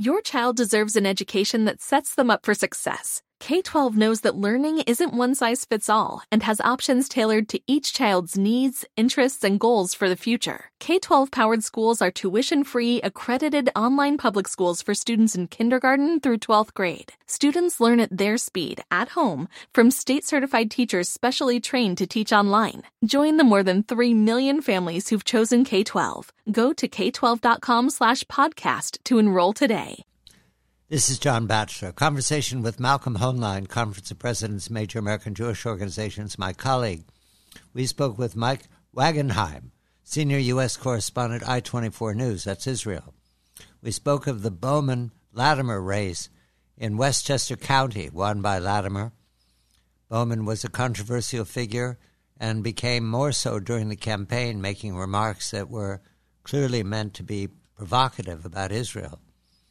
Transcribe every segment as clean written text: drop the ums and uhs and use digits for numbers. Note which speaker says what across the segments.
Speaker 1: Your child deserves an education that sets them up for success. K-12 knows that learning isn't one size fits all and has options tailored to each child's needs, interests, and goals for the future. K-12 powered schools are tuition-free, accredited online public schools for students in kindergarten through 12th grade. Students learn at their speed, at home, from state-certified teachers specially trained to teach online. Join the more than 3 million families who've chosen K-12. Go to k12.com/podcast to enroll today.
Speaker 2: This is John Batchelor. Conversation with Malcolm Hoenlein, Conference of Presidents, Major American Jewish Organizations, my colleague. We spoke with Mike Wagenheim, Senior U.S. Correspondent, I-24 News, that's Israel. We spoke of the Bowman-Latimer race in Westchester County, won by Latimer. Bowman was a controversial figure and became more so during the campaign, making remarks that were clearly meant to be provocative about Israel.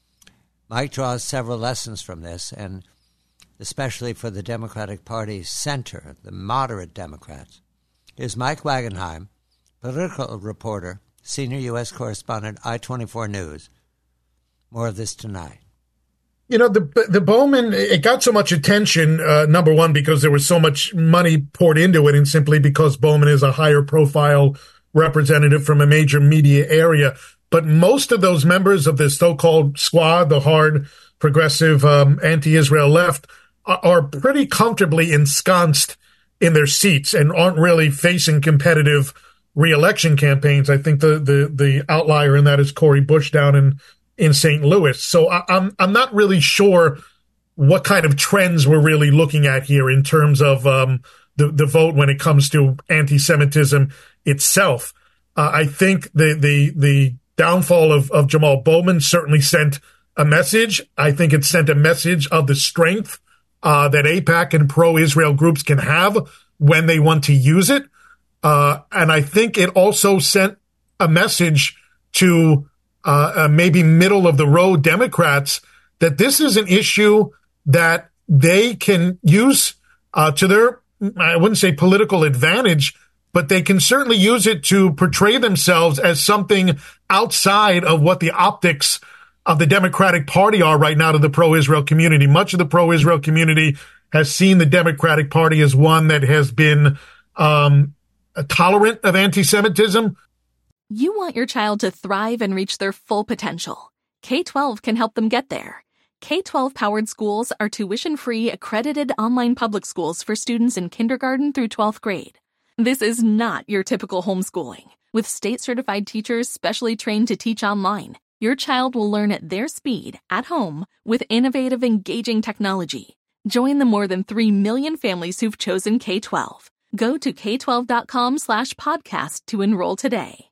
Speaker 2: Mike draws several lessons from this, and especially for the Democratic Party's center, the moderate Democrats. Here's Mike Wagenheim, political reporter, senior U.S. correspondent, I-24 News. More of this tonight.
Speaker 3: You know, the Bowman, it got so much attention, number one, because there was so much money poured into it, and simply because Bowman is a higher profile representative from a major media area. But most of those members of the so-called squad, the hard, progressive, anti-Israel left, are pretty comfortably ensconced in their seats and aren't really facing competitive re-election campaigns. I think the outlier in that is Cori Bush down in St. Louis. So I'm not really sure what kind of trends we're really looking at here in terms of the vote when it comes to anti-Semitism itself. I think the downfall of Jamal Bowman certainly sent a message. I think it sent a message of the strength that AIPAC and pro-Israel groups can have when they want to use it. And I think it also sent a message to maybe middle-of-the-road Democrats that this is an issue that they can use to their, I wouldn't say political advantage, but they can certainly use it to portray themselves as something outside of what the optics of the Democratic Party are right now to the pro-Israel community. Much of the pro-Israel community has seen the Democratic Party as one that has been tolerant of anti-Semitism.
Speaker 1: You want your child to thrive and reach their full potential. K-12 can help them get there. K-12 powered schools are tuition-free, accredited online public schools for students in kindergarten through 12th grade. This is not your typical homeschooling. With state-certified teachers specially trained to teach online, your child will learn at their speed, at home, with innovative, engaging technology. Join the more than 3 million families who've chosen K-12. Go to k12.com/podcast to enroll today.